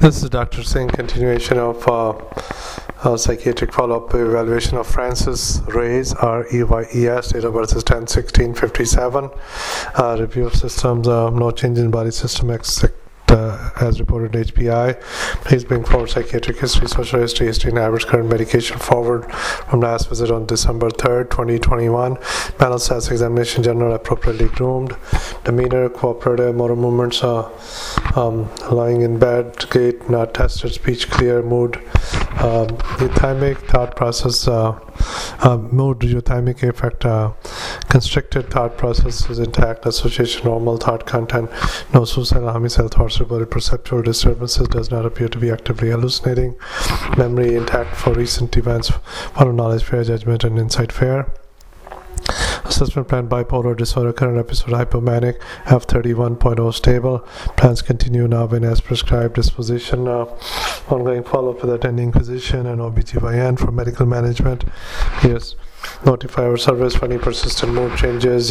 This is Dr. Singh, continuation of psychiatric follow-up evaluation of Francis Reyes, R-E-Y-E-S, date of birth is 10/16/57. Review of systems, no change in body system except as reported HPI. Please bring forward psychiatric history, social history, and average current medication forward from last visit on December 3rd, 2021. Mental status examination, general, appropriately groomed. Demeanor, cooperative, motor movements, lying in bed, gait not tested, speech clear, mood euthymic, thought process, mood euthymic effect, constricted, thought process is intact, association normal, thought content, no suicidal, homicidal thoughts reported, perceptual disturbances, does not appear to be actively hallucinating, memory intact for recent events, follow knowledge fair, judgment and insight fair. Assessment plan, bipolar disorder, current episode hypomanic, F31.0 stable. Plans continue now when as prescribed. Disposition, ongoing follow-up with attending physician and OBGYN for medical management. Yes, notify our service for any persistent mood changes.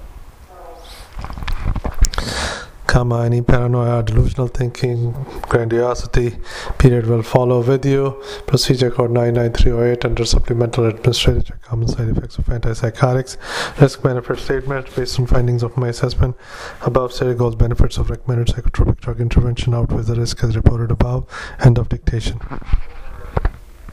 Any paranoia, delusional thinking, grandiosity. Period will follow with you. Procedure code 99308 under supplemental administrative check common side effects of antipsychotics. Risk benefit statement based on findings of my assessment. Above stated goals, benefits of recommended psychotropic drug intervention outweighs the risk as reported above. End of dictation.